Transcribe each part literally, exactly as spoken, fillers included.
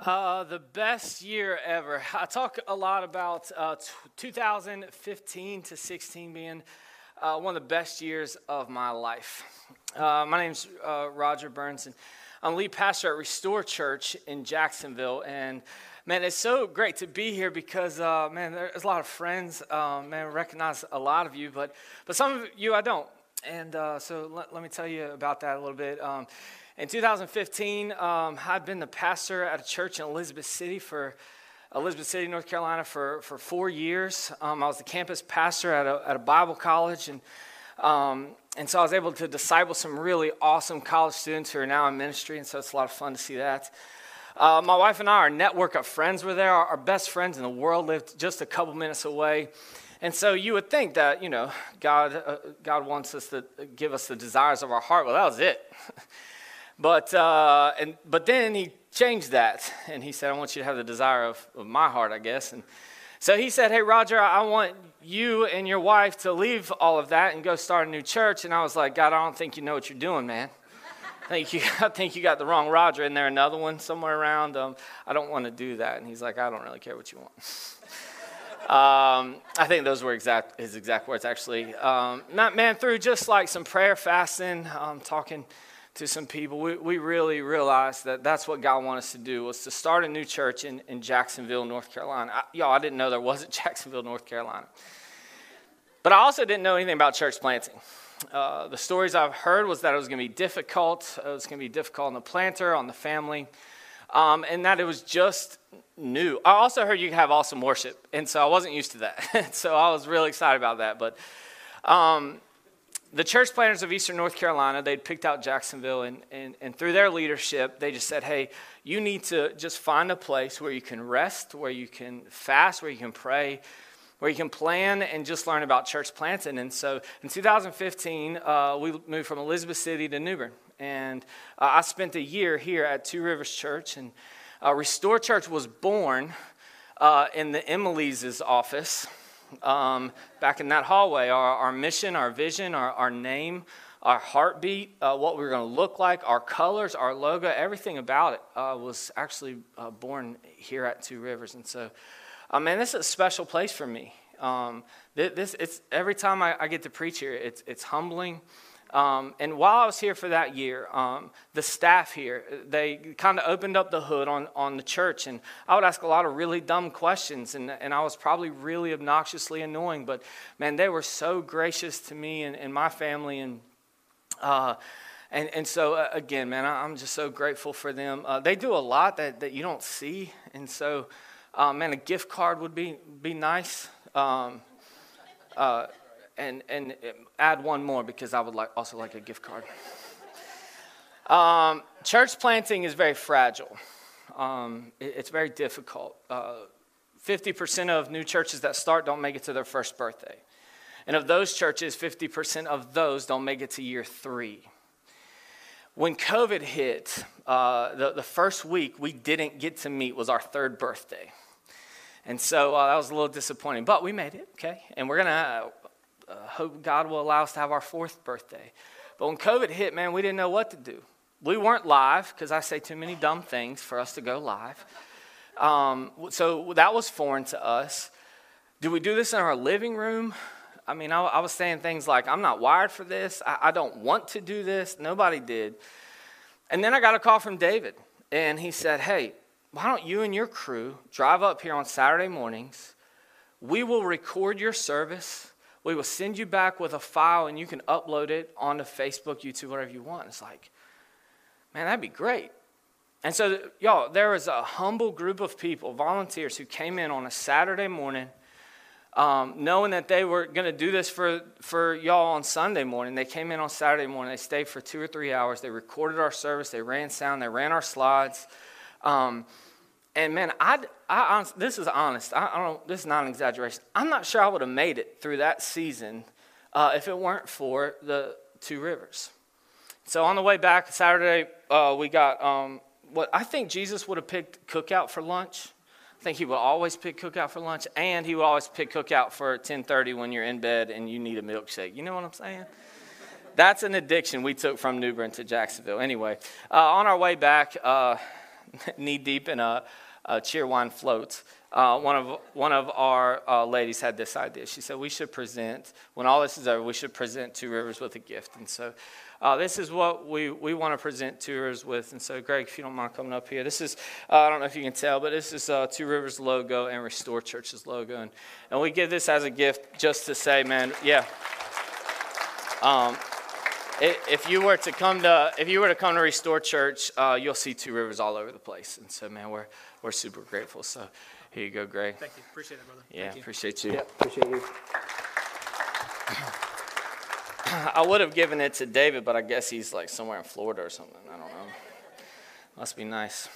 Uh, the best year ever. I talk a lot about uh, t- two thousand fifteen to sixteen being uh, one of the best years of my life. Uh, my name's uh, Roger Burns, and I'm lead pastor at Restore Church in Jacksonville. And man, it's so great to be here because uh, man, there's a lot of friends. Uh, man, I recognize a lot of you, but but some of you I don't. And uh, so let, let me tell you about that a little bit. Um, In two thousand fifteen, um, I'd been the pastor at a church in Elizabeth City for Elizabeth City, North Carolina, for, for four years. Um, I was the campus pastor at a, at a Bible college, and um, and so I was able to disciple some really awesome college students who are now in ministry, and so it's a lot of fun to see that. Uh, my wife and I, our network of friends were there. Our, our best friends in the world lived just a couple minutes away. And so you would think that, you know, God, uh, God wants us to give us the desires of our heart. Well, that was it. But uh, and but then he changed that, and he said, I want you to have the desire of, of my heart, I guess. And so he said, hey, Roger, I want you and your wife to leave all of that and go start a new church. And I was like, God, I don't think you know what you're doing, man. I think you, I think you got the wrong Roger. And there another one somewhere around. Um, I don't want to do that. And he's like, I don't really care what you want. um, I think those were exact his exact words, actually. Um, not, man, through just like some prayer, fasting, um, talking to some people, we, we really realized that that's what God wanted us to do, was to start a new church in, in Jacksonville, North Carolina. I, y'all, I didn't know there was a Jacksonville, North Carolina. But I also didn't know anything about church planting. Uh, the stories I've heard was that it was going to be difficult. It was going to be difficult on the planter, on the family, um, and that it was just new. I also heard you could have awesome worship, and so I wasn't used to that. So I was really excited about that. But um the church planters of Eastern North Carolina, they'd picked out Jacksonville, and, and, and through their leadership, they just said, hey, you need to just find a place where you can rest, where you can fast, where you can pray, where you can plan and just learn about church planting. And so in two thousand fifteen, uh, we moved from Elizabeth City to New Bern. And uh, I spent a year here at Two Rivers Church, and uh, Restore Church was born uh, in the Emily's office. Um, back in that hallway, our, our mission, our vision, our, our name, our heartbeat, uh, what we were going to look like, our colors, our logo, everything about it uh, was actually uh, born here at Two Rivers. And so, uh, man, this is a special place for me. Um, this, it's every time I, I get to preach here, it's it's humbling. Um, and while I was here for that year, um, the staff here, they kind of opened up the hood on, on the church, and I would ask a lot of really dumb questions, and, and I was probably really obnoxiously annoying, but man, they were so gracious to me and, and my family, and uh, and and so uh, again, man, I, I'm just so grateful for them. Uh, they do a lot that, that you don't see, and so, uh, man, a gift card would be be nice. Um, uh, And and add one more, because I would like also like a gift card. Um, church planting is very fragile. Um, it, it's very difficult. Uh, fifty percent of new churches that start don't make it to their first birthday. And of those churches, fifty percent of those don't make it to year three. When COVID hit, uh, the, the first week we didn't get to meet was our third birthday. And so uh, that was a little disappointing. But we made it, okay? And we're going to... Uh, hope God will allow us to have our fourth birthday. But when COVID hit, man, we didn't know what to do. We weren't live, because I say too many dumb things for us to go live. Um, so that was foreign to us. Do we do this in our living room? I mean, I, I was saying things like, I'm not wired for this. I, I don't want to do this. Nobody did. And then I got a call from David, and he said, hey, why don't you and your crew drive up here on Saturday mornings? We will record your service. We will send you back with a file, and you can upload it onto Facebook, YouTube, whatever you want. It's like, man, that'd be great. And so, y'all, there was a humble group of people, volunteers, who came in on a Saturday morning, um, knowing that they were going to do this for, for y'all on Sunday morning. They came in on Saturday morning. They stayed for two or three hours. They recorded our service. They ran sound. They ran our slides. Um, and, man, I, I, this is honest. I, I don't. This is not an exaggeration. I'm not sure I would have made it through that season uh, if it weren't for the Two Rivers. So on the way back Saturday, uh, we got um, what I think Jesus would have picked Cookout for lunch. I think he would always pick Cookout for lunch, and he would always pick Cookout for ten thirty when you're in bed and you need a milkshake. You know what I'm saying? That's an addiction we took from New Bern to Jacksonville. Anyway, uh, on our way back, uh, knee deep in a, a Cheerwine float, uh, one of one of our uh, ladies had this idea. She said we should present, when all this is over, we should present Two Rivers with a gift. And so uh, this is what we, we want to present Two Rivers with. And so, Greg, if you don't mind coming up here. This is, uh, I don't know if you can tell, but this is uh, Two Rivers logo and Restore Church's logo. And, and we give this as a gift just to say, man, yeah. Um, if you were to come to, if you were to come to Restore Church, uh, you'll see Two Rivers all over the place. And so, man, we're we're super grateful. So here you go, Greg. Thank you. Appreciate it, brother. Yeah, Thank you. appreciate you. Yeah, appreciate you. I would have given it to David, but I guess he's like somewhere in Florida or something. I don't know. Must be nice.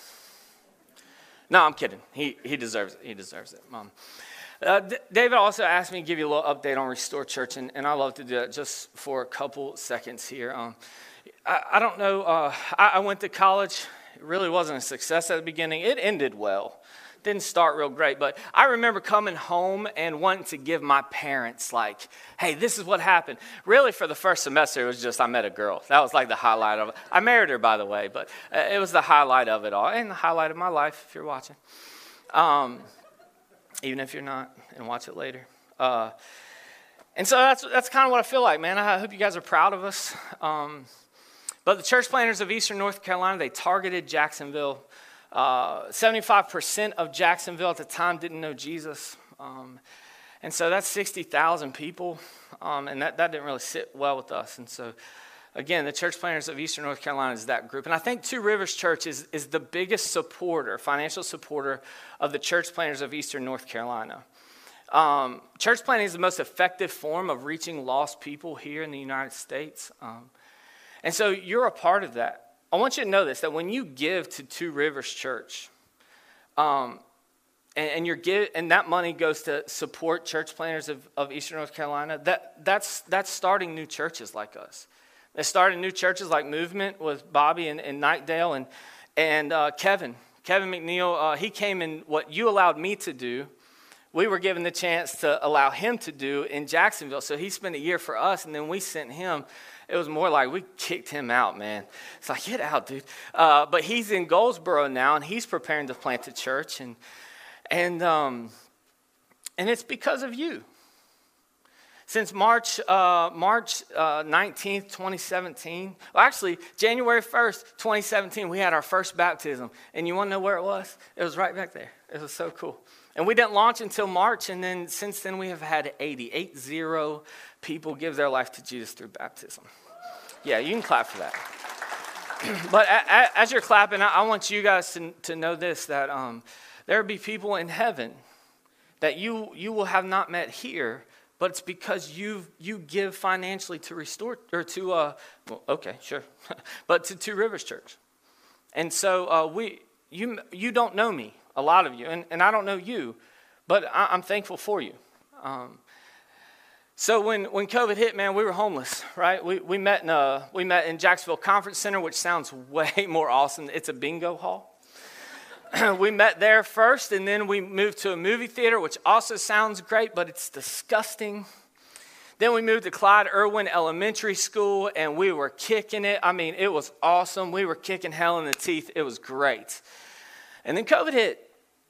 No, I'm kidding. He he deserves it. He deserves it, Mom. Uh, D- David also asked me to give you a little update on Restore Church, and, and I love to do that just for a couple seconds here. Um, I, I don't know. Uh, I, I went to college. It really wasn't a success at the beginning. It ended well. Didn't start real great, but I remember coming home and wanting to give my parents, like, hey, this is what happened. Really, for the first semester, it was just I met a girl. That was like the highlight of it. I married her, by the way, but it was the highlight of it all, and the highlight of my life, if you're watching. Um, even if you're not, and watch it later. Uh, and so that's that's kind of what I feel like, man. I hope you guys are proud of us. Um, but the church planters of Eastern North Carolina, they targeted Jacksonville. Uh, seventy-five percent of Jacksonville at the time didn't know Jesus. Um, and so that's sixty thousand people, um, and that, that didn't really sit well with us. And so, again, the church planters of Eastern North Carolina is that group. And I think Two Rivers Church is, is the biggest supporter, financial supporter of the church planters of Eastern North Carolina. Um, church planting is the most effective form of reaching lost people here in the United States. Um, and so you're a part of that. I want you to know this, that when you give to Two Rivers Church, um, and, and, you're give, and that money goes to support church planters of, of Eastern North Carolina, that, that's, that's starting new churches like us. They started new churches like Movement with Bobby and, and Nightdale and, and uh, Kevin. Kevin McNeil, uh, he came in what you allowed me to do. We were given the chance to allow him to do in Jacksonville. So he spent a year for us, and then we sent him. It was more like we kicked him out, man. It's like, get out, dude. Uh, but he's in Goldsboro now, and he's preparing to plant a church. And and um, and it's because of you. Since March uh, March uh, nineteenth, twenty seventeen, well, actually, January first, twenty seventeen, we had our first baptism. And you want to know where it was? It was right back there. It was so cool. And we didn't launch until March, and then since then we have had eighty, eight zero people give their life to Jesus through baptism. Yeah, you can clap for that. But a, a, as you're clapping, I, I want you guys to, to know this, that um, there will be people in heaven that you you will have not met here, but it's because you you give financially to Restore, or to, uh, well, okay, sure, but to Two Rivers Church. And so uh, we you you don't know me, a lot of you, and, and I don't know you, but I, I'm thankful for you. Um, so when, when COVID hit, man, we were homeless, right? We we met in a, we met in Jacksonville Conference Center, which sounds way more awesome. It's a bingo hall. We met there first, and then we moved to a movie theater, which also sounds great, but it's disgusting. Then we moved to Clyde Irwin Elementary School, and we were kicking it. I mean, it was awesome. We were kicking hell in the teeth. It was great. And then COVID hit.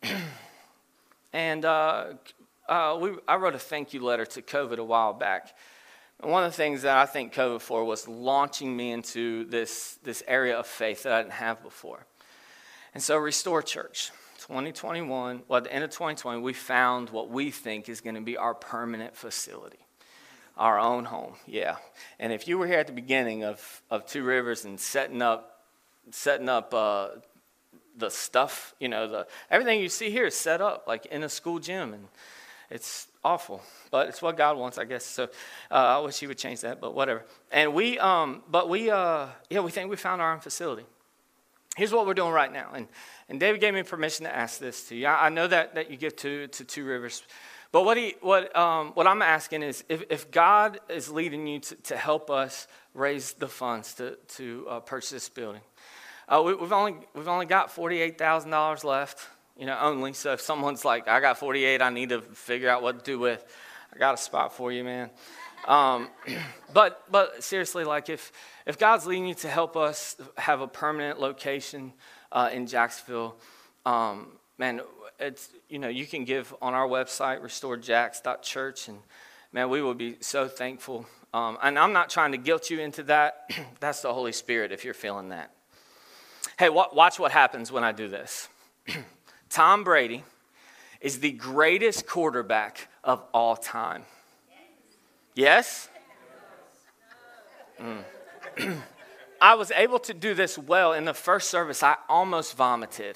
and uh, uh, we, I wrote a thank you letter to COVID a while back. And one of the things that I thanked COVID for was launching me into this, this area of faith that I didn't have before. And so Restore Church, twenty twenty-one, well, at the end of twenty twenty, we found what we think is going to be our permanent facility. Our own home, yeah. And if you were here at the beginning of, of Two Rivers and setting up, setting up uh, the stuff, you know, the everything you see here is set up like in a school gym, and it's awful, but it's what God wants, I guess. So uh, I wish He would change that, but whatever. And we, um, but we, uh, yeah, we think we found our own facility. Here's what we're doing right now, and and David gave me permission to ask this to you. I, I know that that you give to to Two Rivers. But what he, what, um, what I'm asking is, if, if God is leading you to, to help us raise the funds to to uh, purchase this building, uh, we, we've only we've only got forty-eight thousand dollars left, you know, only. So if someone's like, I got forty-eight, I need to figure out what to do with, I got a spot for you, man. Um, but but seriously, like if if God's leading you to help us have a permanent location uh, in Jacksonville. Um, man, it's, you know, you can give on our website, restored jacks dot church, and man, we will be so thankful. Um, and I'm not trying to guilt you into that. That's the Holy Spirit if you're feeling that. Hey, w- watch what happens when I do this. Tom Brady is the greatest quarterback of all time. Yes? Mm. I was able to do this well. In the first service, I almost vomited.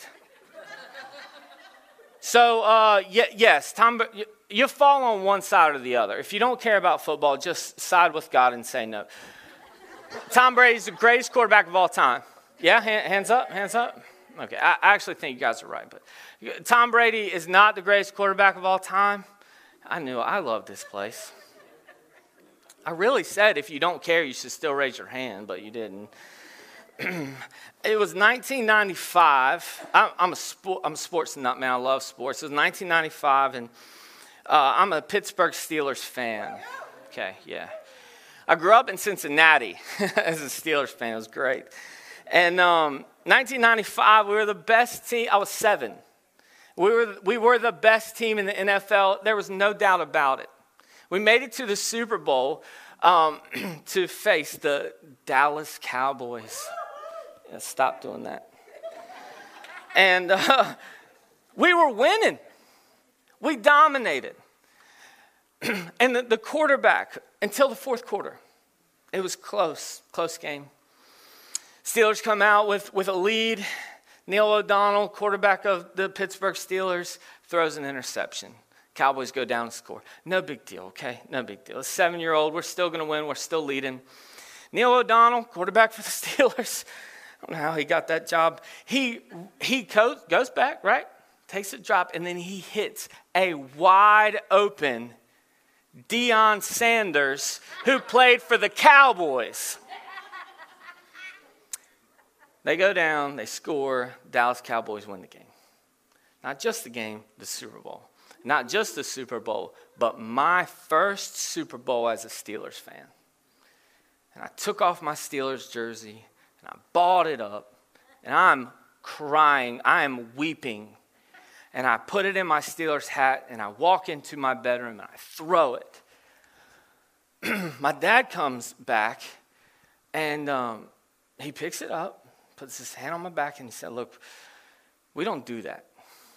So, uh, y- yes, Tom, you, you fall on one side or the other. If you don't care about football, just side with God and say no. Tom Brady is the greatest quarterback of all time. Yeah, hand, hands up, hands up. Okay, I, I actually think you guys are right. But Tom Brady is not the greatest quarterback of all time. I knew I love this place. I really said if you don't care, you should still raise your hand, but you didn't. It was nineteen ninety-five. I'm, I'm, a sport, I'm a sports nut, man. I love sports. It was nineteen ninety-five, and uh, I'm a Pittsburgh Steelers fan. Okay, yeah. I grew up in Cincinnati as a Steelers fan. It was great. And um, nineteen ninety-five, we were the best team. I was seven. We were, we were the best team in the N F L. There was no doubt about it. We made it to the Super Bowl um, to face the Dallas Cowboys. Yeah, stop doing that. And uh, we were winning. We dominated. And the, the quarterback, until the fourth quarter, it was close, close game. Steelers come out with, with a lead. Neil O'Donnell, quarterback of the Pittsburgh Steelers, throws an interception. Cowboys go down and score. No big deal, okay? No big deal. A seven-year-old, we're still going to win. We're still leading. Neil O'Donnell, quarterback for the Steelers. I don't know how he got that job. He he goes, goes back, right? Takes a drop, and then he hits a wide open Deion Sanders, who played for the Cowboys. They go down, they score, Dallas Cowboys win the game. Not just the game, the Super Bowl. Not just the Super Bowl, but my first Super Bowl as a Steelers fan. And I took off my Steelers jersey, and I balled it up, and I'm crying, I am weeping. And I put it in my Steelers hat, and I walk into my bedroom, and I throw it. My dad comes back, and um, he picks it up, puts his hand on my back, and he said, look, we don't do that.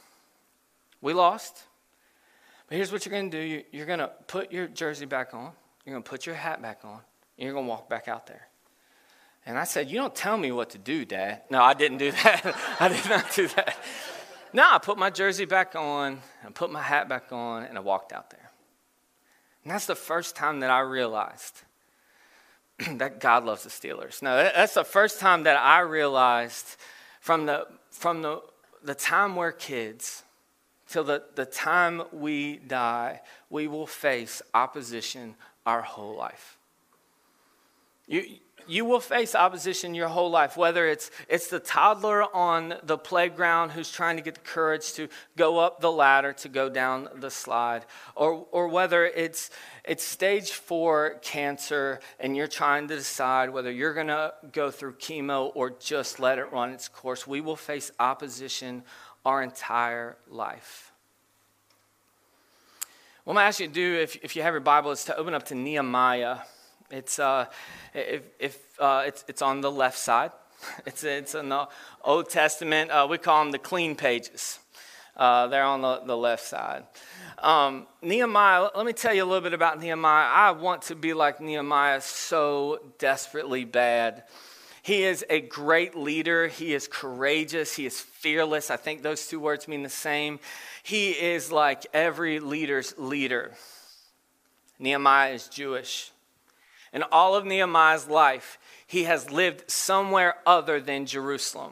We lost, but here's what you're going to do. You're going to put your jersey back on. You're going to put your hat back on, and you're going to walk back out there. And I said, you don't tell me what to do, Dad. No, I didn't do that. I did not do that. No, I put my jersey back on, I put my hat back on, and I walked out there. And that's the first time that I realized that God loves the Steelers. No, that's the first time that I realized from the from the, the time we're kids till the, the time we die, we will face opposition our whole life. You you will face opposition your whole life, whether it's it's the toddler on the playground who's trying to get the courage to go up the ladder, to go down the slide, or or whether it's it's stage four cancer and you're trying to decide whether you're going to go through chemo or just let it run its course. We will face opposition our entire life. What I'm going to ask you to do, if, if you have your Bible, is to open up to Nehemiah. It's uh, if if uh, it's it's on the left side. It's it's in the Old Testament. Uh, we call them the clean pages. Uh, they're on the, the left side. Um, Nehemiah. Let me tell you a little bit about Nehemiah. I want to be like Nehemiah so desperately bad. He is a great leader. He is courageous. He is fearless. I think those two words mean the same. He is like every leader's leader. Nehemiah is Jewish. In all of Nehemiah's life, he has lived somewhere other than Jerusalem.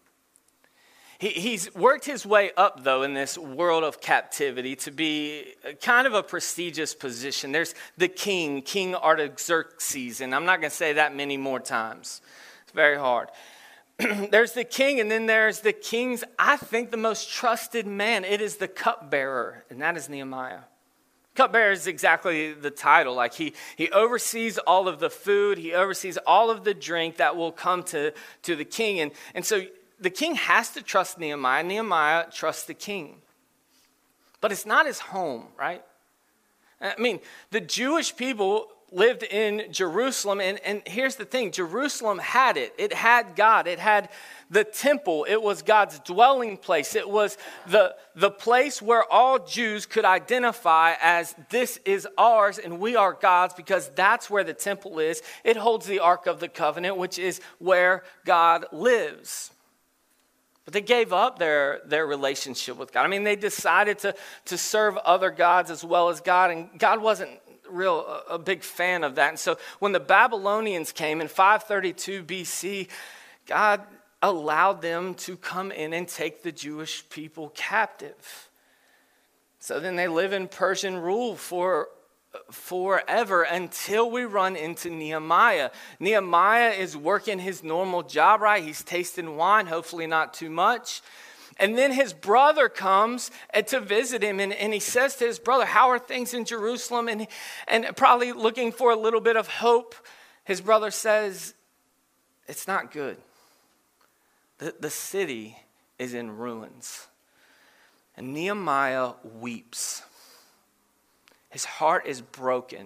He, he's worked his way up, though, in this world of captivity to be kind of a prestigious position. There's the king, King Artaxerxes, and I'm not going to say that many more times. It's very hard. There's the king, and then there's the king's, I think, the most trusted man. It is the cupbearer, and that is Nehemiah. Cupbearer is exactly the title. Like he he oversees all of the food. He oversees all of the drink that will come to, to the king. And, and so the king has to trust Nehemiah. Nehemiah trusts the king. But it's not his home, right? I mean, the Jewish people lived in Jerusalem, and, and here's the thing. Jerusalem had it. It had God. It had the temple. It was God's dwelling place. It was the, the place where all Jews could identify as this is ours and we are God's, because that's where the temple is. It holds the Ark of the Covenant, which is where God lives. But they gave up their, their relationship with God. I mean, they decided to, to serve other gods as well as God, and God wasn't real a, a big fan of that. And so when the Babylonians came in five thirty-two B C, God allowed them to come in and take the Jewish people captive. So then they live in Persian rule for forever until we run into Nehemiah. Nehemiah is working his normal job, right? He's tasting wine, hopefully not too much. And then his brother comes to visit him, and, and he says to his brother, how are things in Jerusalem? And, and probably looking for a little bit of hope, his brother says, it's not good. The, the city is in ruins. And Nehemiah weeps. His heart is broken.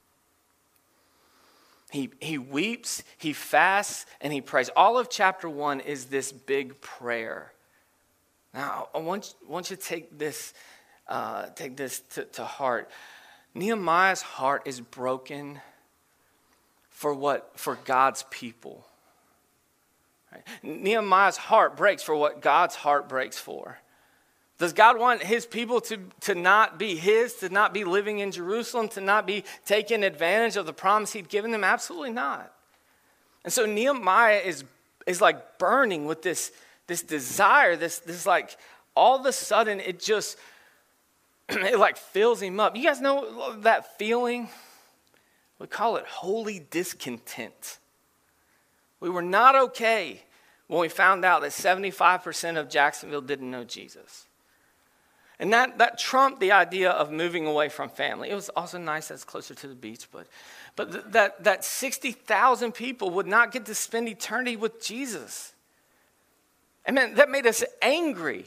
He, he weeps, he fasts, and he prays. All of chapter one is this big prayer. Now, I want, want you to take this, uh, take this to, to heart. Nehemiah's heart is broken for what? For God's people. Right? Nehemiah's heart breaks for what God's heart breaks for. Does God want his people to, to not be his, to not be living in Jerusalem, to not be taking advantage of the promise he'd given them? Absolutely not. And so Nehemiah is, is like burning with this, this desire, this, this like, all of a sudden it just, it like fills him up. You guys know that feeling? We call it holy discontent. We were not okay when we found out that seventy-five percent of Jacksonville didn't know Jesus. And that, that trumped the idea of moving away from family. It was also nice that's closer to the beach, but, but th- that, that sixty thousand people would not get to spend eternity with Jesus. I mean, that made us angry.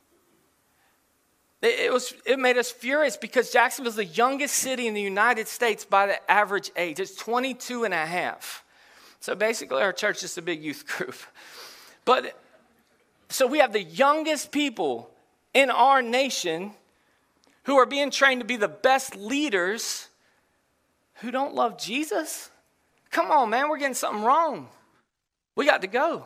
It, it, was, it made us furious because Jacksonville is the youngest city in the United States by the average age. It's twenty-two and a half. So basically our church is a big youth group. But so we have the youngest people in our nation who are being trained to be the best leaders who don't love Jesus? Come on, man, we're getting something wrong. We got to go.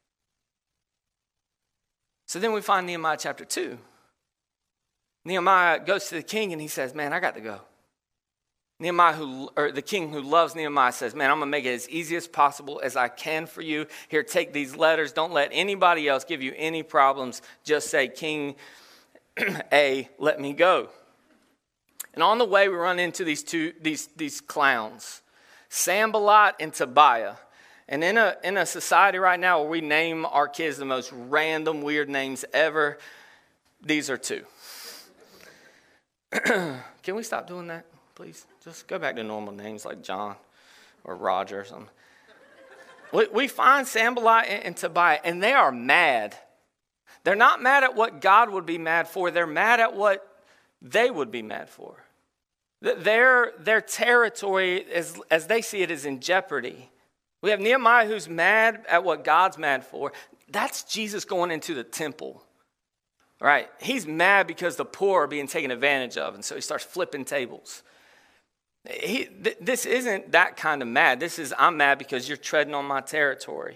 So then we find Nehemiah chapter two. Nehemiah goes to the king and he says, man, I got to go. Nehemiah, who, or the king who loves Nehemiah, says, man, I'm going to make it as easy as possible as I can for you. Here, take these letters. Don't let anybody else give you any problems. Just say, King A, let me go. And on the way, we run into these two these these clowns, Sanballat and Tobiah. And in a in a society right now where we name our kids the most random, weird names ever, these are two. Can we stop doing that, please? Just go back to normal names like John or Roger or something. We, we find Sanballat and, and Tobiah, and they are mad. They're not mad at what God would be mad for. They're mad at what they would be mad for. Their, their territory, as, as they see it, is in jeopardy. We have Nehemiah who's mad at what God's mad for. That's Jesus going into the temple, right? He's mad because the poor are being taken advantage of, and so he starts flipping tables. He, th- this isn't that kind of mad. This is, I'm mad because you're treading on my territory.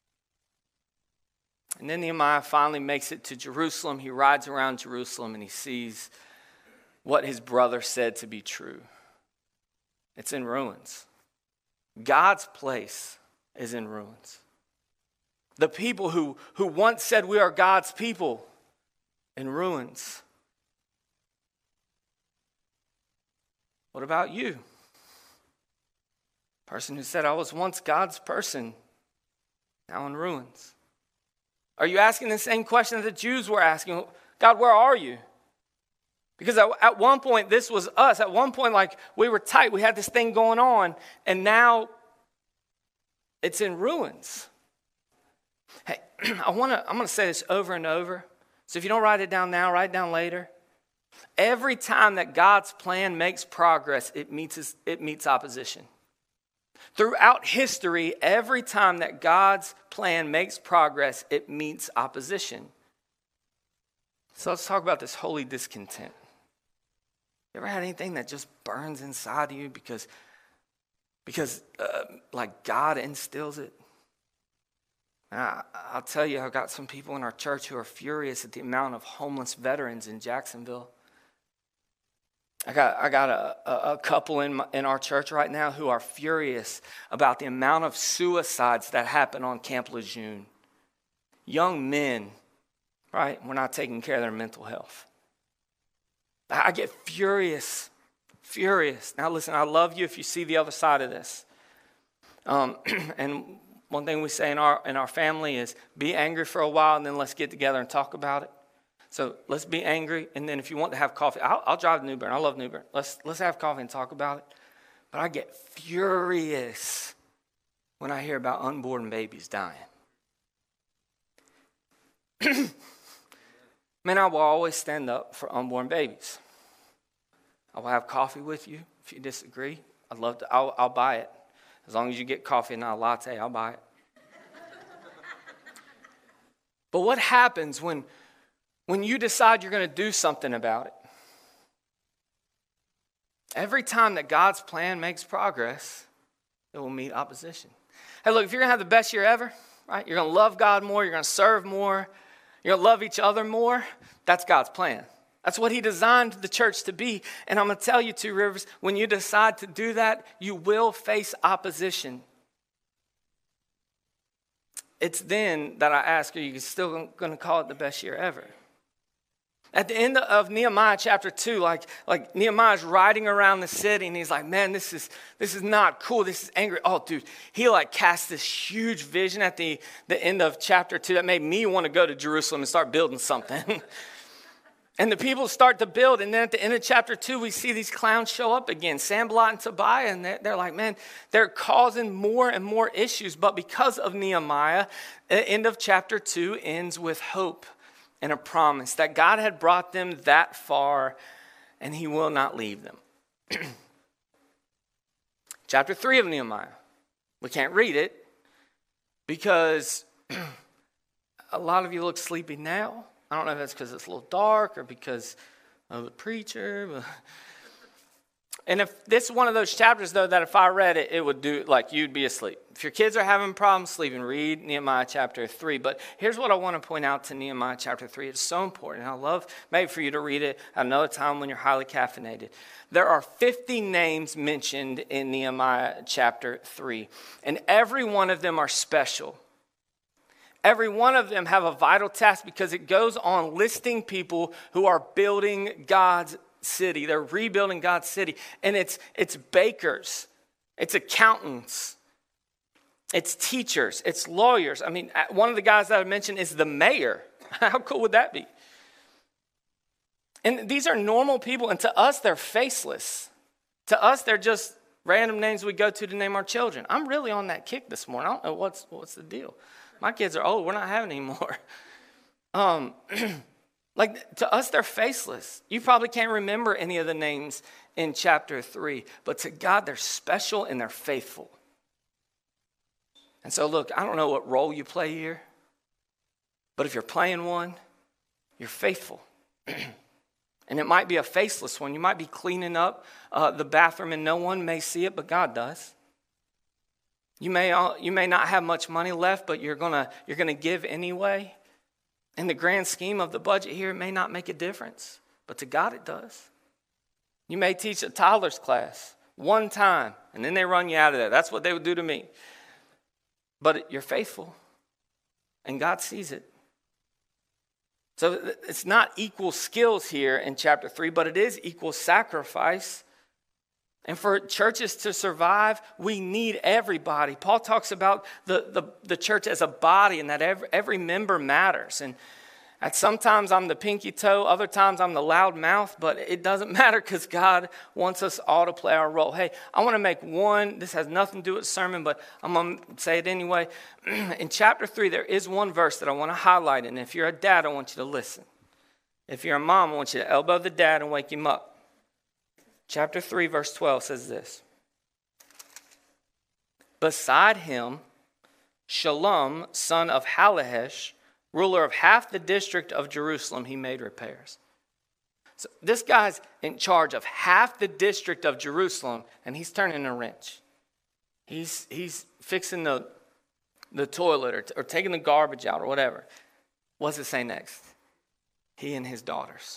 And then Nehemiah finally makes it to Jerusalem. He rides around Jerusalem and he sees what his brother said to be true. It's in ruins. God's place is in ruins. The people who, who once said we are God's people, in ruins. What about you? Person who said, I was once God's person, now in ruins. Are you asking the same question that the Jews were asking? God, where are you? Because at, at one point, this was us. At one point, like, we were tight. We had this thing going on. And now, it's in ruins. Hey, I want to, I'm going to say this over and over. So if you don't write it down now, write it down later. Every time that God's plan makes progress, it meets, it meets opposition. Throughout history, every time that God's plan makes progress, it meets opposition. So let's talk about this holy discontent. You ever had anything that just burns inside of you because, because uh, like God instills it? I, I'll tell you, I've got some people in our church who are furious at the amount of homeless veterans in Jacksonville. I got I got a, a, a couple in my, in our church right now who are furious about the amount of suicides that happen on Camp Lejeune. Young men, right? We're not taking care of their mental health. I get furious, furious. Now listen, I love you if you see the other side of this. Um, and one thing we say in our in our family is be angry for a while and then let's get together and talk about it. So let's be angry, and then if you want to have coffee, I'll, I'll drive to New Bern. I love New Bern. Let's let's have coffee and talk about it. But I get furious when I hear about unborn babies dying. Man, I will always stand up for unborn babies. I will have coffee with you if you disagree. I'd love to. I'll, I'll buy it. As long as you get coffee and not a latte, I'll buy it. But what happens when, when you decide you're going to do something about it? Every time that God's plan makes progress, it will meet opposition. Hey, look, if you're going to have the best year ever, right? You're going to love God more. You're going to serve more. You're going to love each other more. That's God's plan. That's what he designed the church to be. And I'm going to tell you, Two Rivers, when you decide to do that, you will face opposition. It's then that I ask, are you still going to call it the best year ever? At the end of Nehemiah chapter two, like, like Nehemiah's riding around the city and he's like, man, this is this is not cool. This is angry. Oh, dude, he like cast this huge vision at the, the end of chapter two that made me want to go to Jerusalem and start building something. And the people start to build. And then at the end of chapter two, we see these clowns show up again, Sanballat and Tobiah. And they're, they're like, man, they're causing more and more issues. But because of Nehemiah, the end of chapter two ends with hope and a promise that God had brought them that far and he will not leave them. Chapter three of Nehemiah. We can't read it because a lot of you look sleepy now. I don't know if that's because it's a little dark or because of the preacher. But... And if this is one of those chapters, though, that if I read it, it would do, like, you'd be asleep. If your kids are having problems sleeping, read Nehemiah chapter three. But here's what I want to point out to Nehemiah chapter three. It's so important. I love maybe for you to read it at another time when you're highly caffeinated. There are fifty names mentioned in Nehemiah chapter three, and every one of them are special. Every one of them have a vital task because it goes on listing people who are building God's city. They're rebuilding God's city. And it's it's bakers, it's accountants, it's teachers, it's lawyers. I mean, one of the guys that I mentioned is the mayor. How cool would that be? And these are normal people, and to us, they're faceless. To us, they're just random names we go to to name our children. I'm really on that kick this morning. I don't know what's what's the deal. My kids are old. We're not having any more. Um, like, to us, they're faceless. You probably can't remember any of the names in chapter three. But to God, they're special and they're faithful. And so, look, I don't know what role you play here. But if you're playing one, you're faithful. And it might be a faceless one. You might be cleaning up uh, the bathroom and no one may see it, but God does. You may you may not have much money left, but you're gonna you're gonna give anyway. In the grand scheme of the budget here, it may not make a difference, but to God it does. You may teach a toddler's class one time, and then they run you out of there. That's what they would do to me. But you're faithful, and God sees it. So it's not equal skills here in chapter three, but it is equal sacrifice. And for churches to survive, we need everybody. Paul talks about the, the, the church as a body and that every, every member matters. And At sometimes I'm the pinky toe, other times I'm the loud mouth, but it doesn't matter because God wants us all to play our role. Hey, I want to make one, this has nothing to do with sermon, but I'm going to say it anyway. In chapter three, there is one verse that I want to highlight, and if you're a dad, I want you to listen. If you're a mom, I want you to elbow the dad and wake him up. Chapter three, verse twelve says this. Beside him, Shalom, son of Halahesh, ruler of half the district of Jerusalem, he made repairs. So this guy's in charge of half the district of Jerusalem, and he's turning a wrench. He's he's fixing the, the toilet or, or taking the garbage out or whatever. What's it say next? He and his daughters.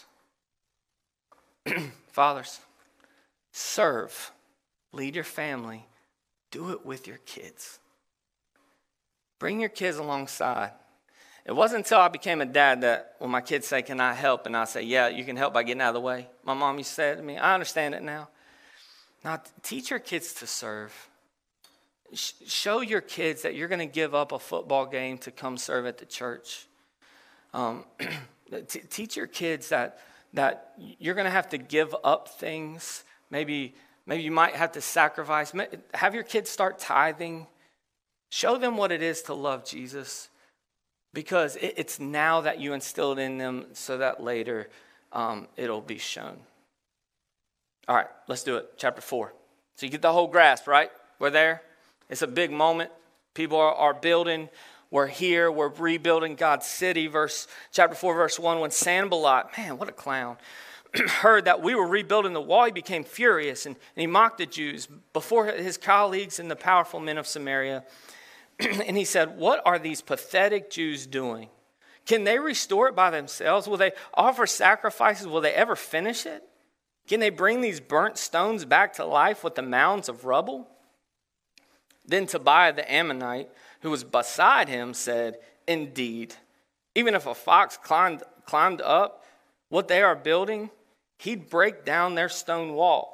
Fathers, serve, lead your family, do it with your kids. Bring your kids alongside. It wasn't until I became a dad that when my kids say, can I help? And I say, yeah, you can help by getting out of the way. My mom used to say it to me. I understand it now. Now, teach your kids to serve. Sh- show your kids that you're going to give up a football game to come serve at the church. Um, t- teach your kids that that you're going to have to give up things. Maybe, maybe you might have to sacrifice. Have your kids start tithing. Show them what it is to love Jesus. Because it's now that you instill it in them so that later um, it'll be shown. All right, let's do it. Chapter four. So you get the whole grasp, right? We're there. It's a big moment. People are, are building. We're here. We're rebuilding God's city. Verse chapter four, verse one. When Sanballat, man, what a clown, heard that we were rebuilding the wall, he became furious and, and he mocked the Jews before his colleagues and the powerful men of Samaria. And he said, what are these pathetic Jews doing? Can they restore it by themselves? Will they offer sacrifices? Will they ever finish it? Can they bring these burnt stones back to life with the mounds of rubble? Then Tobiah the Ammonite, who was beside him, said, indeed, even if a fox climbed, climbed up what they are building, he'd break down their stone wall.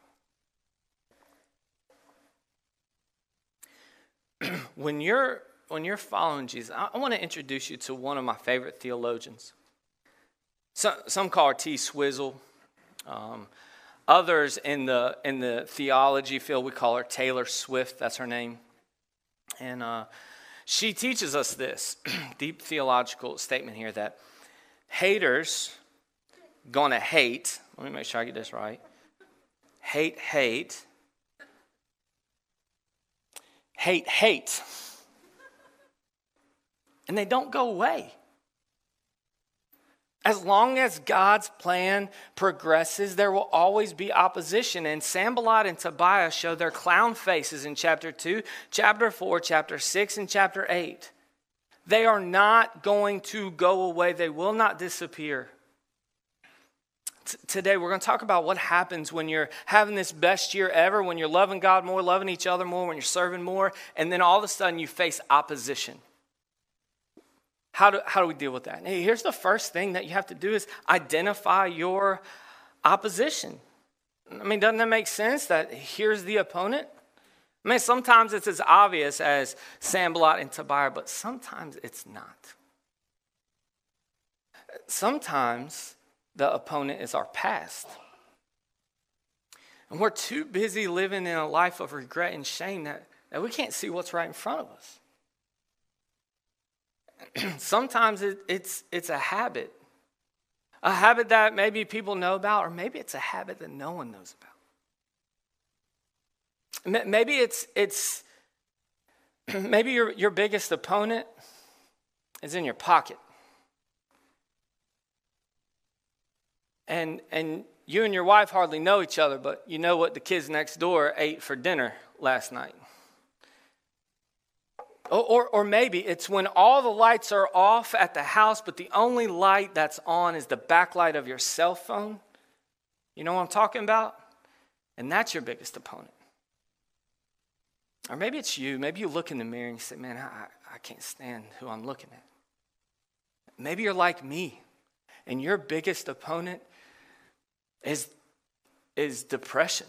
When you're when you're following Jesus, I, I want to introduce you to one of my favorite theologians. So, some call her T. Swizzle. Um, others in the in the theology field, we call her Taylor Swift. That's her name. And uh, she teaches us this deep theological statement here that haters gonna hate. Let me make sure I get this right. Hate, hate. Hate, hate. And they don't go away. As long as God's plan progresses, there will always be opposition. And Sanballat and Tobiah show their clown faces in chapter two, chapter four, chapter six, and chapter eight. They are not going to go away. They will not disappear. T- today, we're going to talk about what happens when you're having this best year ever, when you're loving God more, loving each other more, when you're serving more, and then all of a sudden you face opposition. How do, how do we deal with that? And here's the first thing that you have to do is identify your opposition. I mean, doesn't that make sense that here's the opponent? I mean, sometimes it's as obvious as Sanballat and Tobiah, but sometimes it's not. Sometimes the opponent is our past. And we're too busy living in a life of regret and shame that, that we can't see what's right in front of us. Sometimes it, it's it's a habit. A habit that maybe people know about, or maybe it's a habit that no one knows about. Maybe it's it's maybe your your biggest opponent is in your pocket. And and you and your wife hardly know each other, but you know what the kids next door ate for dinner last night. Or, or, or maybe it's when all the lights are off at the house, but the only light that's on is the backlight of your cell phone. You know what I'm talking about? And that's your biggest opponent. Or maybe it's you. Maybe you look in the mirror and you say, man, I, I can't stand who I'm looking at. Maybe you're like me, and your biggest opponent is, is depression.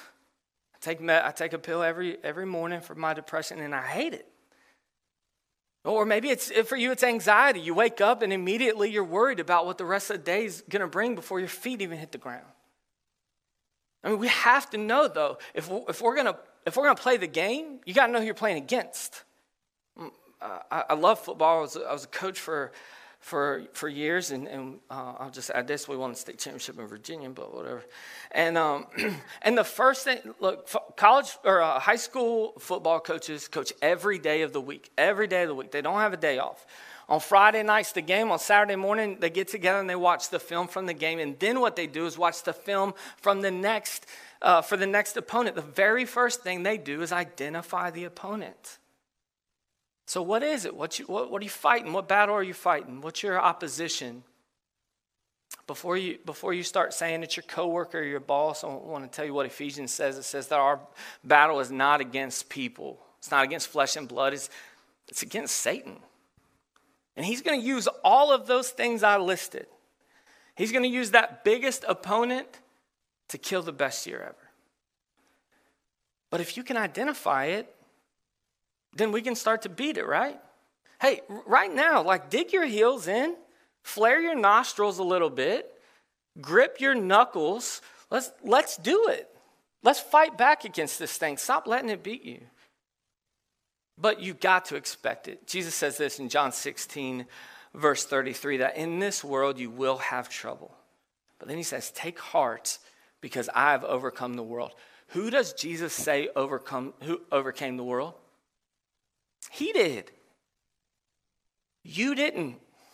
I take, I take a pill every, every morning for my depression, and I hate it. Or maybe it's for you, it's anxiety. You wake up and immediately you're worried about what the rest of the day is going to bring before your feet even hit the ground. I mean, we have to know, though, if we're, if we're going to if we're going to play the game, you got to know who you're playing against. Uh, I, I love football. I was, I was a coach for for for years, and, and uh, I'll just add this: we won the state championship in Virginia, but whatever. And um, and the first thing, look, college or uh, high school football coaches coach every day of the week. Every day of the week, they don't have a day off. On Friday nights, the game. On Saturday morning, they get together and they watch the film from the game. And then what they do is watch the film from the next uh, for the next opponent. The very first thing they do is identify the opponent. So what is it? What, you, what, what are you fighting? What battle are you fighting? What's your opposition? Before you, before you start saying it's your coworker or your boss, I want to tell you what Ephesians says. It says that our battle is not against people. It's not against flesh and blood. It's, it's against Satan. And he's going to use all of those things I listed. He's going to use that biggest opponent to kill the best year ever. But if you can identify it, then we can start to beat it, right? Hey, right now, like dig your heels in, flare your nostrils a little bit, grip your knuckles. Let's, let's do it. Let's fight back against this thing. Stop letting it beat you. But you've got to expect it. Jesus says this in John sixteen, verse thirty-three, that in this world you will have trouble. But then he says, take heart because I have overcome the world. Who does Jesus say overcome? Who overcame the world? He did. You didn't.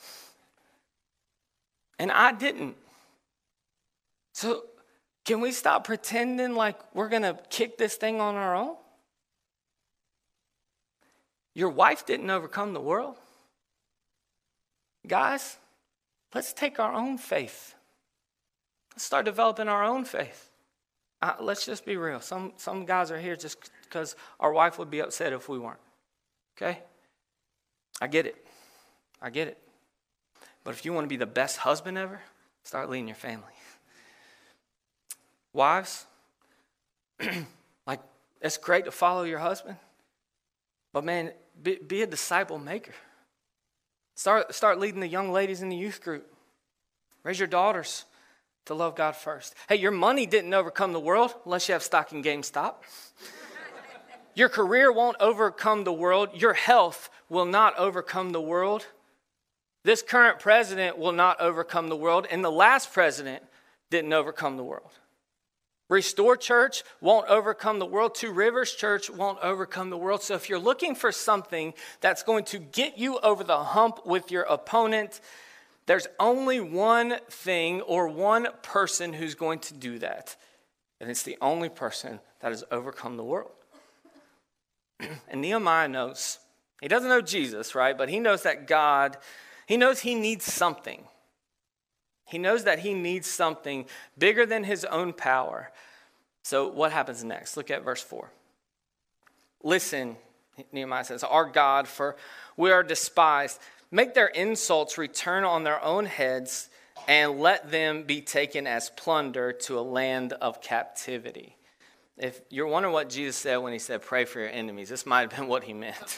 And I didn't. So can we stop pretending like we're going to kick this thing on our own? Your wife didn't overcome the world. Guys, let's take our own faith. Let's start developing our own faith. Uh, let's just be real. Some, some guys are here just because our wife would be upset if we weren't. Okay? I get it. I get it. But if you want to be the best husband ever, start leading your family. Wives, like, it's great to follow your husband, but man, be, be a disciple maker. Start, start leading the young ladies in the youth group. Raise your daughters to love God first. Hey, your money didn't overcome the world unless you have stock in GameStop. Your career won't overcome the world. Your health will not overcome the world. This current president will not overcome the world. And the last president didn't overcome the world. Restore Church won't overcome the world. Two Rivers Church won't overcome the world. So if you're looking for something that's going to get you over the hump with your opponent, there's only one thing or one person who's going to do that. And it's the only person that has overcome the world. And Nehemiah knows. He doesn't know Jesus, right? But he knows that God, he knows he needs something. He knows that he needs something bigger than his own power. So what happens next? Look at verse four. Listen, Nehemiah says, our God, for we are despised. Make their insults return on their own heads, and let them be taken as plunder to a land of captivity. If you're wondering what Jesus said when he said, pray for your enemies, this might have been what he meant.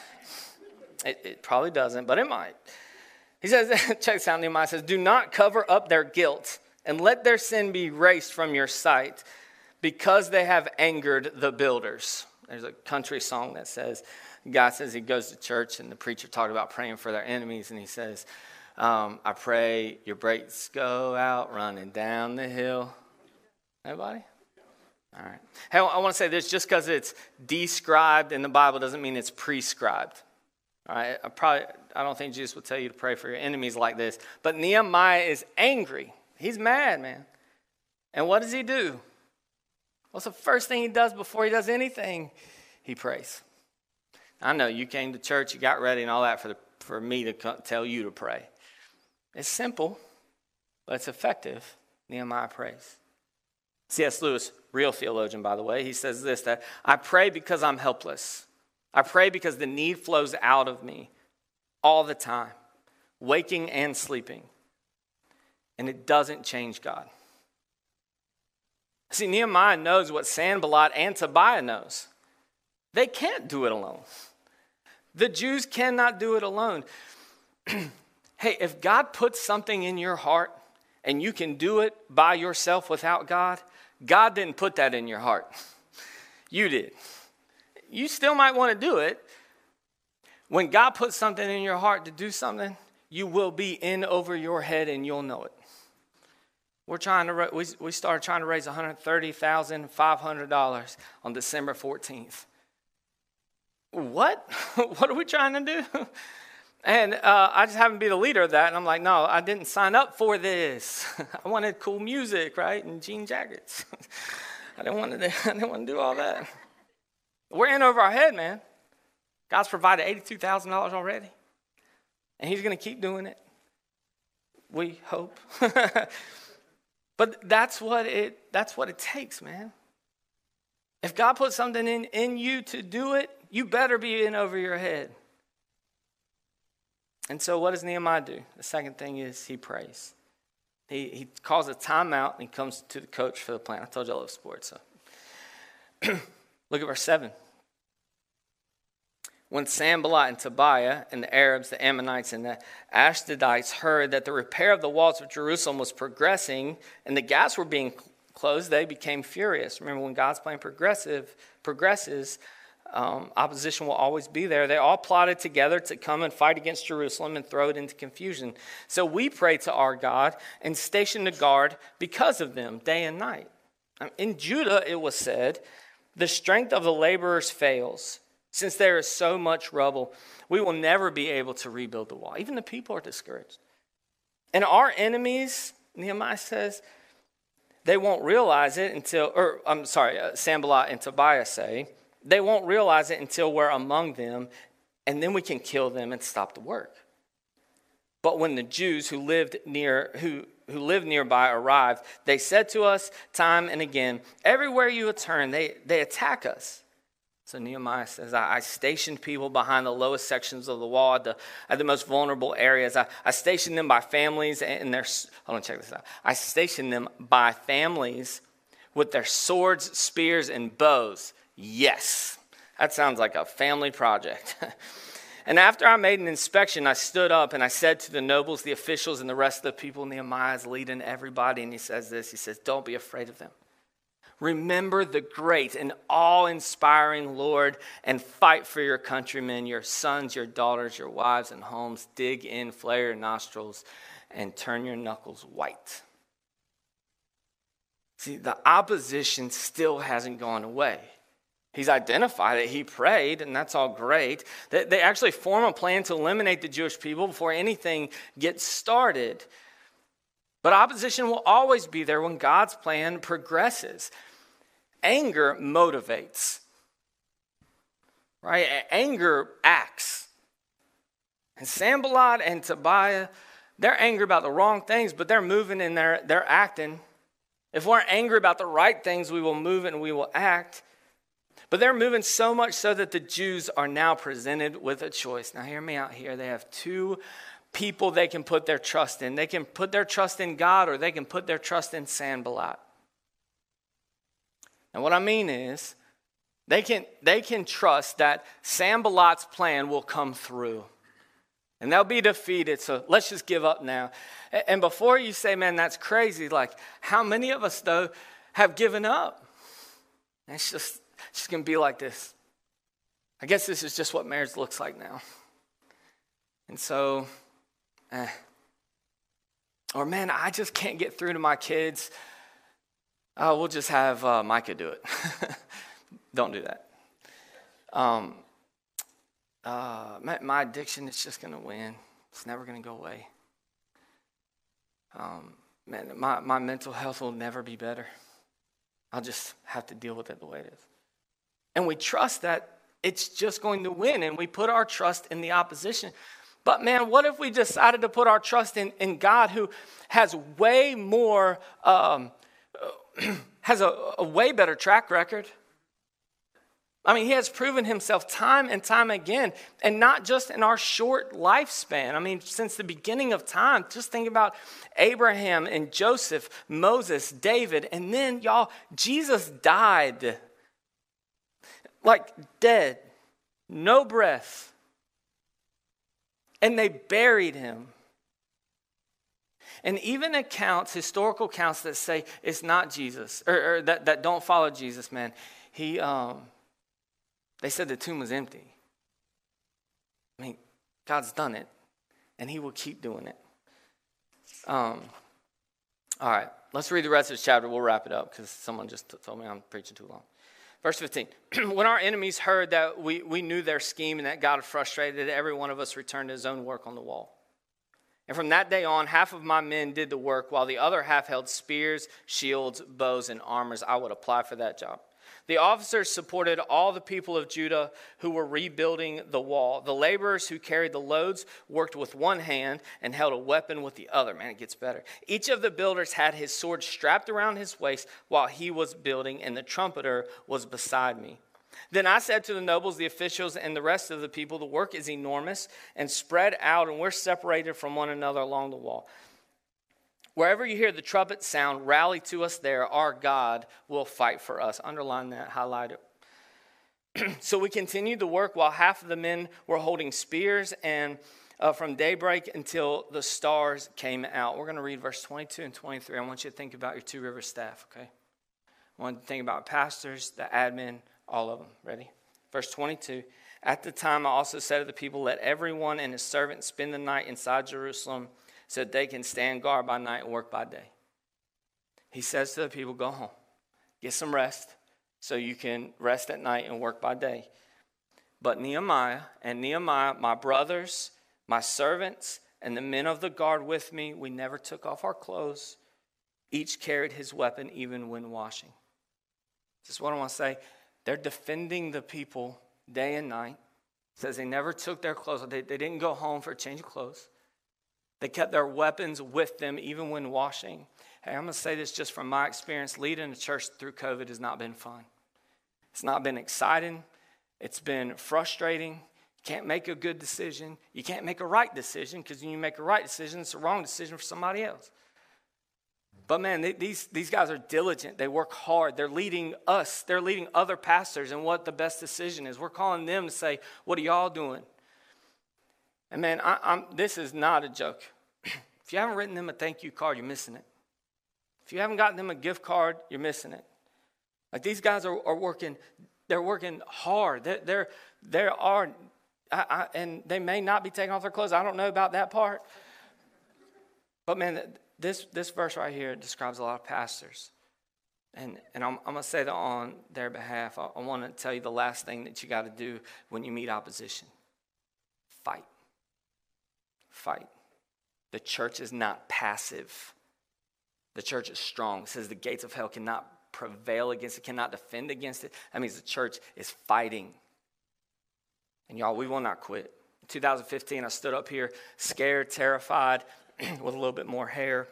It, it probably doesn't, but it might. He says, check this out, Nehemiah says, do not cover up their guilt, and let their sin be erased from your sight, because they have angered the builders. There's a country song that says, God says he goes to church, and the preacher talked about praying for their enemies, and he says, um, I pray your brakes go out running down the hill. Anybody? All right. Hey, I want to say this, just because it's described in the Bible doesn't mean it's prescribed. All right. I probably I don't think Jesus would tell you to pray for your enemies like this. But Nehemiah is angry. He's mad, man. And what does he do? What's the first thing he does before he does anything? He prays. I know you came to church, you got ready and all that for the, for me to tell you to pray. It's simple, but it's effective. Nehemiah prays. C S Lewis, real theologian, by the way, he says this, that I pray because I'm helpless. I pray because the need flows out of me all the time, waking and sleeping. And it doesn't change God. See, Nehemiah knows what Sanballat and Tobiah knows. They can't do it alone. The Jews cannot do it alone. Hey, if God puts something in your heart and you can do it by yourself without God, God didn't put that in your heart. You did. You still might want to do it. When God puts something in your heart to do something, you will be in over your head and you'll know it. We're trying to we we started trying to raise one hundred thirty thousand five hundred dollars on December fourteenth. What? What are we trying to do? And uh, I just happened to be the leader of that, and I'm like, no, I didn't sign up for this. I wanted cool music, right, and jean jackets. I didn't want to. I didn't want to do all that. We're in over our head, man. God's provided eighty-two thousand dollars already, and He's going to keep doing it. We hope. But that's what it. That's what it takes, man. If God puts something in, in you to do it, you better be in over your head. And so what does Nehemiah do? The second thing is he prays. He he calls a timeout and he comes to the coach for the plan. I told you I love sports. So look at verse seven. When Sanballat and Tobiah and the Arabs, the Ammonites, and the Ashdodites heard that the repair of the walls of Jerusalem was progressing and the gaps were being closed, they became furious. Remember, when God's plan progressive progresses, um, opposition will always be there. They all plotted together to come and fight against Jerusalem and throw it into confusion. So we pray to our God and stationed a guard because of them day and night. In Judah, it was said, the strength of the laborers fails. Since there is so much rubble, we will never be able to rebuild the wall. Even the people are discouraged. And our enemies, Nehemiah says, they won't realize it until, or I'm sorry, uh, Sanballat and Tobiah say, they won't realize it until we're among them, and then we can kill them and stop the work. But when the Jews who lived near, who who lived nearby arrived, they said to us time and again, everywhere you turn, they, they attack us. So Nehemiah says, I, I stationed people behind the lowest sections of the wall, at the, at the most vulnerable areas. I, I stationed them by families and their, hold on, check this out. I stationed them by families with their swords, spears, and bows. Yes, that sounds like a family project. And after I made an inspection, I stood up and I said to the nobles, the officials, and the rest of the people, Nehemiah is leading everybody, and he says this, he says, don't be afraid of them. Remember the great and awe-inspiring Lord and fight for your countrymen, your sons, your daughters, your wives, and homes. Dig in, flare your nostrils, and turn your knuckles white. See, the opposition still hasn't gone away. He's identified it. He prayed, and that's all great. They, they actually form a plan to eliminate the Jewish people before anything gets started. But opposition will always be there when God's plan progresses. Anger motivates, right? Anger acts. And Sanballat and Tobiah, they're angry about the wrong things, but they're moving and they're, they're acting. If we're angry about the right things, we will move and we will act. But they're moving so much so that the Jews are now presented with a choice. Now hear me out here. They have two people they can put their trust in. They can put their trust in God, or they can put their trust in Sanballat. And what I mean is, they can, they can trust that Sanballat's plan will come through. And they'll be defeated, so let's just give up now. And before you say, man, that's crazy, like, how many of us, though, have given up? And it's just, it's just going to be like this. I guess this is just what marriage looks like now. And so, eh. Or, man, I just can't get through to my kids. Oh, we'll just have uh, Micah do it. Don't do that. Um, uh, my, my addiction is just going to win. It's never going to go away. Um, man, my, my mental health will never be better. I'll just have to deal with it the way it is. And we trust that it's just going to win, and we put our trust in the opposition. But man, what if we decided to put our trust in, in God, who has way more... Um, has a, a way better track record. I mean, he has proven himself time and time again, and not just in our short lifespan. I mean, since the beginning of time, just think about Abraham and Joseph, Moses, David, and then, y'all, Jesus died. Like dead, no breath, And they buried him. And even accounts, historical accounts that say it's not Jesus, or, or that, that don't follow Jesus, man, he, um, they said the tomb was empty. I mean, God's done it, and he will keep doing it. Um, all right, let's read the rest of this chapter. We'll wrap it up because someone just told me I'm preaching too long. Verse fifteen, when our enemies heard that we, we knew their scheme and that God had frustrated it, every one of us returned to his own work on the wall. And from that day on, half of my men did the work, while the other half held spears, shields, bows, and armors. I would apply for that job. The officers supported all the people of Judah who were rebuilding the wall. The laborers who carried the loads worked with one hand and held a weapon with the other. Man, it gets better. Each of the builders had his sword strapped around his waist while he was building, and the trumpeter was beside me. Then I said to the nobles, the officials, and the rest of the people, the work is enormous and spread out, and we're separated from one another along the wall. Wherever you hear the trumpet sound, rally to us there. Our God will fight for us. Underline that, highlight it. So we continued the work while half of the men were holding spears, and uh, from daybreak until the stars came out. We're going to read verse twenty-two and twenty-three. I want you to think about your Two Rivers staff, okay? I want you to think about pastors, the admin, all of them. Ready? Verse twenty-two. At the time I also said to the people, let everyone and his servant spend the night inside Jerusalem so that they can stand guard by night and work by day. He says to the people, go home, get some rest so you can rest at night and work by day. But Nehemiah and Nehemiah, my brothers, my servants, and the men of the guard with me, we never took off our clothes. Each carried his weapon even when washing. This is what I want to say. They're defending the people day and night. It says they never took their clothes. They, they didn't go home for a change of clothes. They kept their weapons with them even when washing. Hey, I'm going to say this just from my experience. Leading a church through COVID has not been fun. It's not been exciting. It's been frustrating. You can't make a good decision. You can't make a right decision because when you make a right decision, it's a wrong decision for somebody else. But man, they, these, these guys are diligent. They work hard. They're leading us. They're leading other pastors in what the best decision is. We're calling them to say, what are y'all doing? And man, I, I'm, this is not a joke. If you haven't written them a thank you card, you're missing it. If you haven't gotten them a gift card, you're missing it. Like these guys are, are working, they're working hard. They're, they're, there are, I, I, and they may not be taking off their clothes. I don't know about that part. But man, this this verse right here describes a lot of pastors. And, and I'm, I'm going to say that on their behalf. I, I want to tell you the last thing that you got to do when you meet opposition. Fight. Fight. The church is not passive. The church is strong. It says the gates of hell cannot prevail against it, cannot defend against it. That means the church is fighting. And y'all, we will not quit. In two thousand fifteen, I stood up here scared, terrified, with a little bit more hair.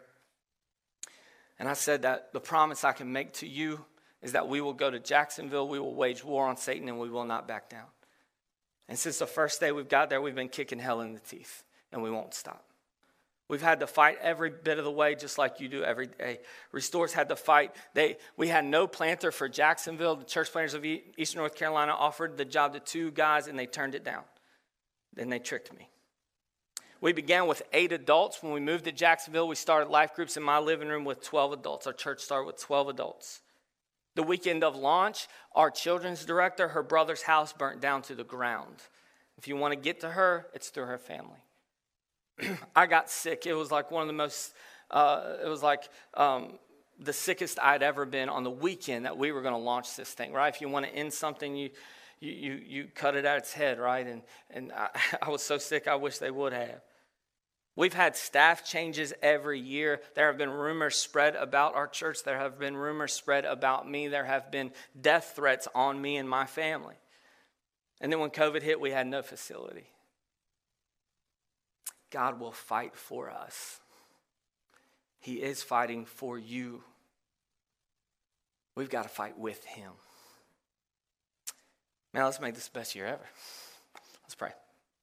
And I said that the promise I can make to you is that we will go to Jacksonville, we will wage war on Satan, and we will not back down. And since the first day we've got there, we've been kicking hell in the teeth, and we won't stop. We've had to fight every bit of the way, just like you do every day. Restore's had to fight. They, we had no planter for Jacksonville. The church planters of Eastern North Carolina offered the job to two guys, and they turned it down. Then they tricked me. We began with eight adults. When we moved to Jacksonville, we started life groups in my living room with twelve adults. Our church started with twelve adults. The weekend of launch, our children's director, her brother's house burnt down to the ground. If you want to get to her, it's through her family. I got sick. It was like one of the most, uh, it was like um, the sickest I'd ever been on the weekend that we were going to launch this thing, right? If you want to end something, you you you, you cut it at its head, right? And, and I, I was so sick, I wish they would have. We've had staff changes every year. There have been rumors spread about our church. There have been rumors spread about me. There have been death threats on me and my family. And then when COVID hit, we had no facility. God will fight for us. He is fighting for you. We've got to fight with him. Man, let's make this the best year ever. Let's pray.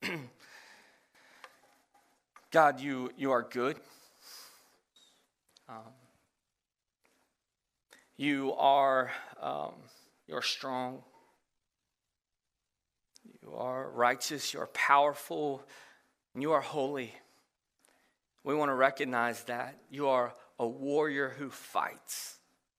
God, you, you are good. Um, you are um, you're strong. You are righteous. You're powerful. And you are holy. We want to recognize that. You are a warrior who fights.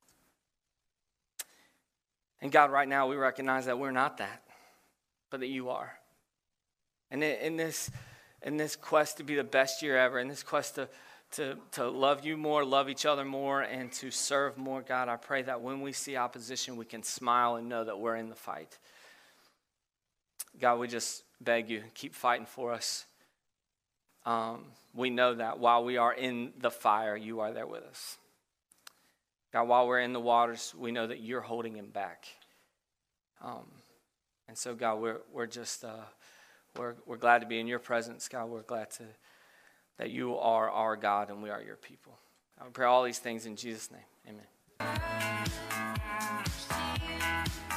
And God, right now we recognize that we're not that, but that you are. And in this, in this quest to be the best year ever, in this quest to, to, to love you more, love each other more, and to serve more, God, I pray that when we see opposition, we can smile and know that we're in the fight. God, we just beg you, keep fighting for us. Um, we know that while we are in the fire, you are there with us. God, while we're in the waters, we know that you're holding him back. Um, and so, God, we're we're just uh, we're we're glad to be in your presence, God. We're glad to that you are our God and we are your people. I pray all these things in Jesus' name. Amen.